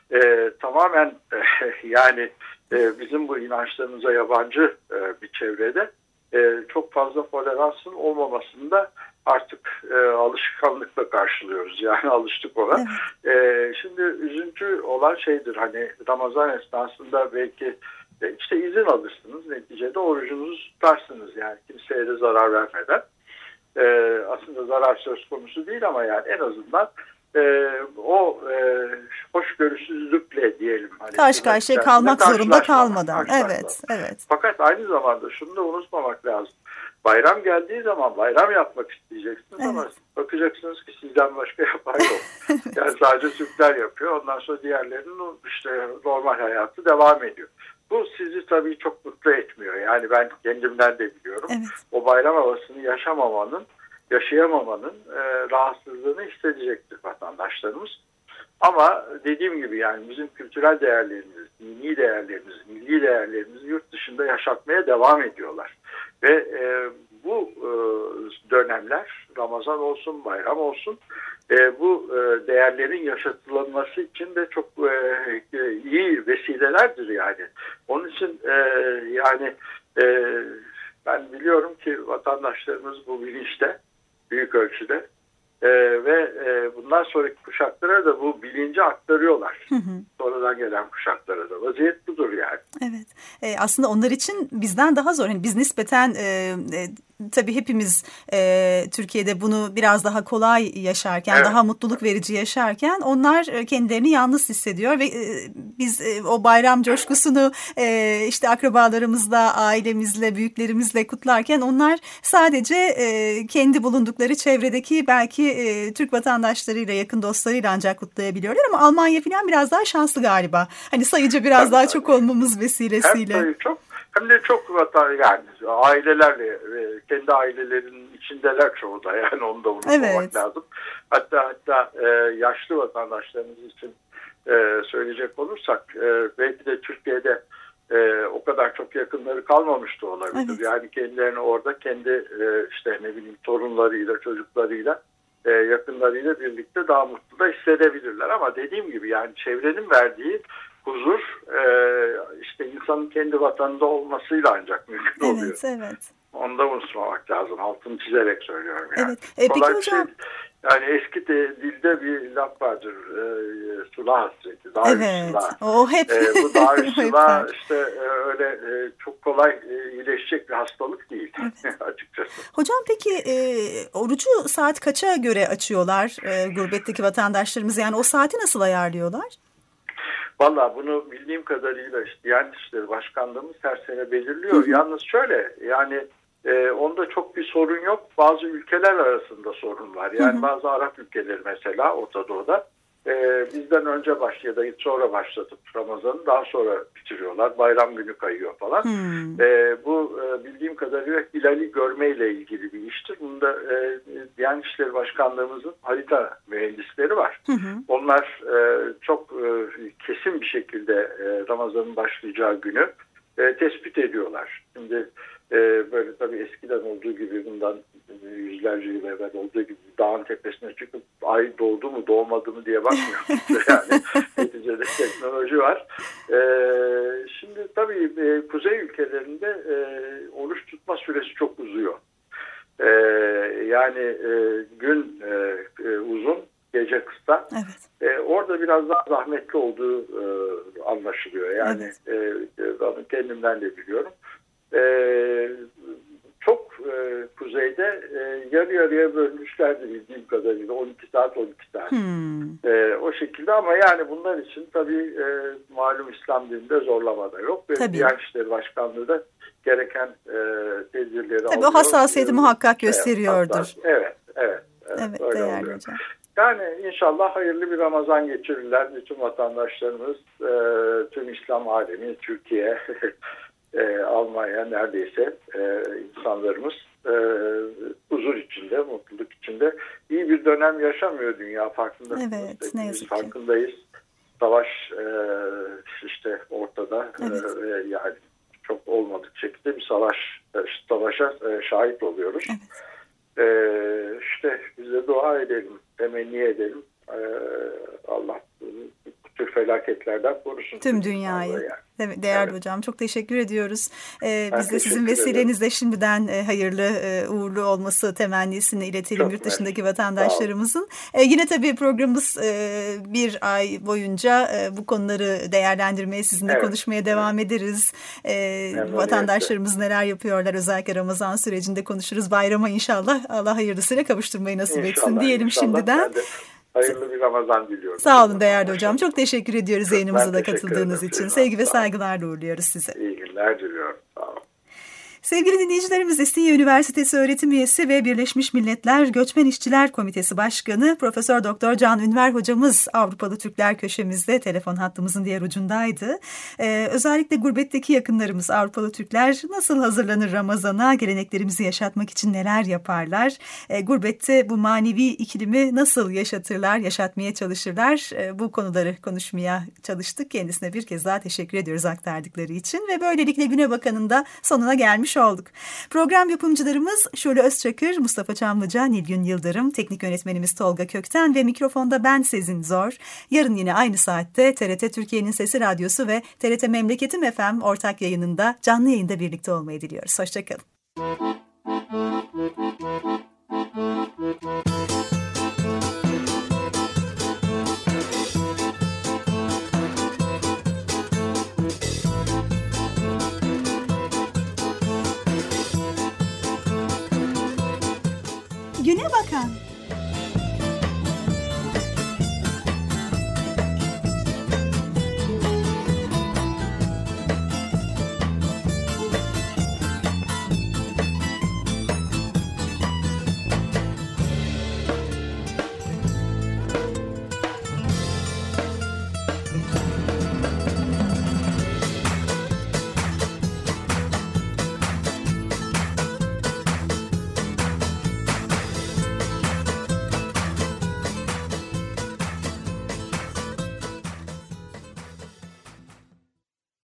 e, tamamen e, yani e, bizim bu inançlarımıza yabancı e, bir çevrede e, çok fazla toleransın olmamasında artık e, alışkanlıkla karşılıyoruz. Yani alıştık ona. Evet. E, şimdi üzüntü olan şeydir, hani Ramazan esnasında belki İşte izin alırsınız. Neticede orucunuzu tutarsınız. Yani kimseye de zarar vermeden. Ee, aslında zarar söz konusu değil ama yani en azından e, o e, hoşgörüsüzlükle diyelim. Hani karşı karşıya kalmak zorunda kalmadan. Evet, evet. Fakat aynı zamanda şunu da unutmamak lazım. Bayram geldiği zaman bayram yapmak isteyeceksiniz, evet. Ama bakacaksınız ki sizden başka yapan yok. Yani sadece Türkler yapıyor. Ondan sonra diğerlerinin işte normal hayatı devam ediyor. Bu sizi tabii çok mutlu etmiyor. Yani ben kendimden de biliyorum. Evet. O bayram havasını yaşamamanın, yaşayamamanın e, rahatsızlığını hissedecektir vatandaşlarımız. Ama dediğim gibi yani bizim kültürel değerlerimiz, dini değerlerimiz, milli değerlerimizi yurt dışında yaşatmaya devam ediyorlar. Ve e, bu e, dönemler, Ramazan olsun, bayram olsun, e, bu e, değerlerin yaşatılması için de çok e, iyi vesilelerdir yani. Onun için e, yani e, Ben biliyorum ki vatandaşlarımız bu bilinçte, büyük ölçüde. Ee, ve e, bundan sonraki kuşaklara da bu bilinci aktarıyorlar. Hı hı. Sonradan gelen kuşaklara da. Vaziyet budur yani. Evet. E, aslında onlar için bizden daha zor. Yani biz nispeten e, e, tabii hepimiz e, Türkiye'de bunu biraz daha kolay yaşarken, evet. daha mutluluk verici yaşarken onlar kendilerini yalnız hissediyor ve e, biz e, o bayram coşkusunu e, işte akrabalarımızla, ailemizle, büyüklerimizle kutlarken onlar sadece e, kendi bulundukları çevredeki belki e, Türk vatandaşlarıyla, yakın dostlarıyla ancak kutlayabiliyorlar ama Almanya falan biraz daha şanslı galiba. Hani sayıca biraz tabii, daha tabii. çok olmamız vesilesiyle. Hem sayı çok hem de çok vatan yani ailelerle kendi ailelerinin içindeler çoğu da yani onu da unutmamak evet. lazım. Hatta hatta e, yaşlı vatandaşlarımız için e, söyleyecek olursak e, belki de Türkiye'de e, o kadar çok yakınları kalmamış da olabilir. Evet. Yani kendilerini orada kendi e, işte ne bileyim torunlarıyla, çocuklarıyla, e, yakınlarıyla birlikte daha mutlu da hissedebilirler. Ama dediğim gibi yani çevrenin verdiği huzur e, işte insanın kendi vatanında olmasıyla ancak mümkün evet, oluyor. Evet, evet. Onu da unutmamak lazım. Altını çizerek söylüyorum yani. Evet. E, Kolay peki bir şey. hocam. Yani eski de, dilde bir laf vardır. E, sula hasreti. Daha evet. Sula. O hep. E, bu daha sula işte e, öyle e, çok kolay e, iyileşecek bir hastalık değil. Evet. Açıkçası. Hocam peki e, orucu saat kaça göre açıyorlar e, gurbetteki vatandaşlarımız? Yani o saati nasıl ayarlıyorlar? Valla bunu bildiğim kadarıyla işte Diyanet İşleri Başkanlığımız her sene belirliyor. Hı hı. Yalnız şöyle yani e, onda çok bir sorun yok. Bazı ülkeler arasında sorun var. Yani hı hı. bazı Arap ülkeleri mesela Orta Doğu'da e, bizden önce başlıyor da sonra başlatıp Ramazan'ı daha sonra bitiriyorlar. Bayram günü kayıyor falan. E, bu e, bildiğim kadarıyla hilali görmeyle ilgili bir iştir. Bunda e, Diyanet İşleri Başkanlığımızın harita mühendisleri var. Hı hı. Onlar e, çok e, kesin bir şekilde e, Ramazan'ın başlayacağı günü e, tespit ediyorlar. Şimdi e, böyle tabii eskiden olduğu gibi bundan yüzlerce yıl evvel olduğu gibi dağın tepesine çıkıp ay doğdu mu doğmadı mı diye bakmıyoruz. Yani neticede teknoloji var. E, şimdi tabii e, kuzey ülkelerinde e, oruç tutma süresi çok uzuyor. E, yani e, gün e, e, uzun, gece kısa. Evet. E, orada biraz daha zahmetli olduğu e, anlaşılıyor. Yani evet. e, ben kendimden de biliyorum. E, çok e, kuzeyde e, yarı yarıya bölmüşlerdi bildiğim kadarıyla on iki saat on iki saat. Hmm. E, o şekilde ama yani bunlar için tabii e, malum İslam dininde zorlama da yok. Ve Diyanet İşleri Başkanlığı da gereken e, tedbirleri tabii alıyor. O hassasiyeti e, muhakkak gösteriyordur. Hassas, evet, evet. Evet, evet öyle değerli oluyor. Hocam. Yani inşallah hayırlı bir Ramazan geçirirler bütün vatandaşlarımız, e, tüm İslam alemi, Türkiye, e, Almanya neredeyse e, insanlarımız e, huzur içinde, mutluluk içinde iyi bir dönem yaşamıyor dünya farkında. Evet, ne yazık ki. Farkındayız. Savaş e, işte ortada evet. e, yani çok olmadık şekilde bir savaş, savaşa e, şahit oluyoruz. Evet. Ee, işte biz de dua edelim, temenni edelim. Ee, Allah bu tür felaketlerden korusun. Tüm dünyayı. Yani. Değerli evet. hocam çok teşekkür ediyoruz. Ee, biz de sizin vesilenizle şimdiden e, hayırlı e, uğurlu olması temennisini iletelim çok yurt dışındaki evet. vatandaşlarımızın. E, yine tabii programımız e, bir ay boyunca e, bu konuları değerlendirmeye, sizinle evet. konuşmaya devam evet. ederiz. E, vatandaşlarımız neler yapıyorlar özellikle Ramazan sürecinde konuşuruz. Bayrama inşallah Allah hayırlısıyla kavuşturmayı nasip inşallah, etsin diyelim inşallah. Şimdiden. Hayırlı bir Ramazan diliyorum. Sağ olun değerli hocam. Çok teşekkür ediyoruz yayınımıza da katıldığınız için. Sevgi ve saygılarla uğurluyoruz size. İyi günler diliyorum. Sağ olun. Sevgili dinleyicilerimiz, İstinye Üniversitesi öğretim üyesi ve Birleşmiş Milletler Göçmen İşçiler Komitesi Başkanı Profesör Doktor Can Ünver hocamız Avrupalı Türkler köşemizde telefon hattımızın diğer ucundaydı. Ee, özellikle gurbetteki yakınlarımız Avrupalı Türkler nasıl hazırlanır Ramazan'a, geleneklerimizi yaşatmak için neler yaparlar? Ee, gurbette bu manevi iklimi nasıl yaşatırlar, yaşatmaya çalışırlar? Ee, bu konuları konuşmaya çalıştık. Kendisine bir kez daha teşekkür ediyoruz aktardıkları için ve böylelikle Güne Bakan'ın da sonuna gelmiş olduk. Program yapımcılarımız Şule Özçakır, Mustafa Çamlıca, Nilgün Yıldırım, teknik yönetmenimiz Tolga Kökten ve mikrofonda ben Sezin Zor. Yarın yine aynı saatte T R T Türkiye'nin Sesi Radyosu ve T R T Memleketim F M ortak yayınında canlı yayında birlikte olmayı diliyoruz. Hoşçakalın. Güne bakan.